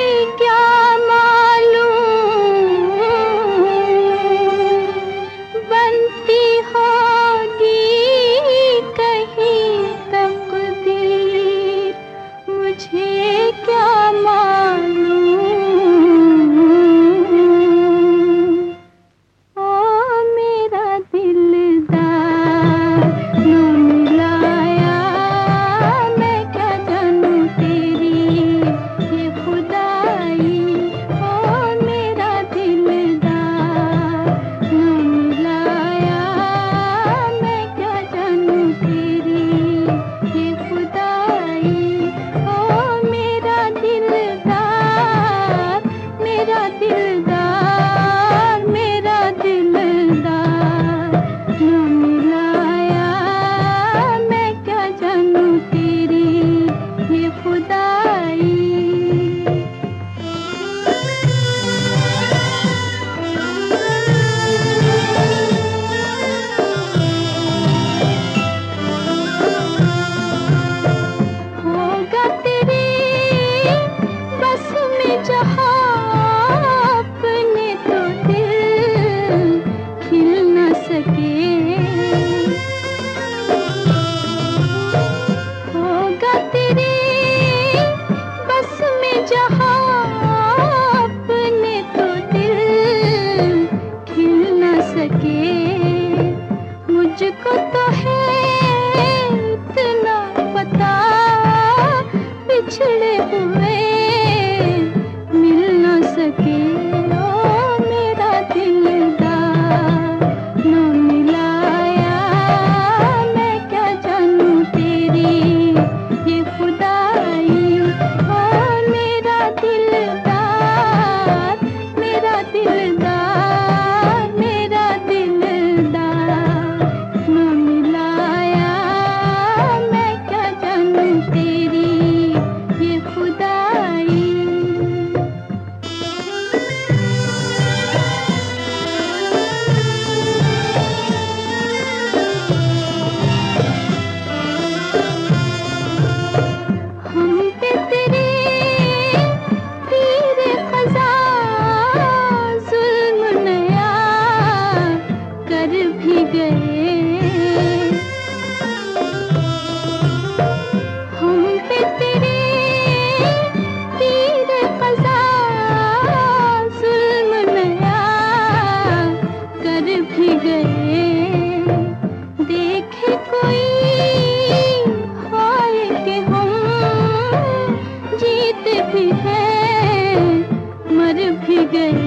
क्या मालूम बनती होगी कहीं तकदीर, मुझे क्या मालूम। ओ मेरा दिलदार न मिलाया, मैं क्या जानूं तेरी ये खुदाई। ओ मेरा दिलदार न मिलाया, मैं क्या जानूं तेरी ये खुदाई। ओ मेरा दिलदार, मेरा दिलदार, मेरा दिलदार न मिलाया, मैं क्या जानूं तेरी ये खुदाई। होगा तेरे बस में जहाँ अपने तो दिल खिल न सके। होगा तेरे बस में जहाँ अपने तो दिल खिल न सके। मुझको तो है इतना पता, बिछड़े हुए मिल न सके। ओ मेरा दिलदार न मिलाया, मैं क्या जानूं तेरी ये खुदाई। ओ मेरा दिलदार, मेरा दिलदार, मेरा दिलदार न मिलाया, मैं क्या जानूं तेरी ये खुदाई। हम पे तेरे तीर ख़ज़ा ज़ुल्म नया कर भी गए। हम पे तेरे तीर ख़ज़ा ज़ुल्म नया कर भी गए। देखे कोई हाय कि हम जीत भी हैं मर भी गए।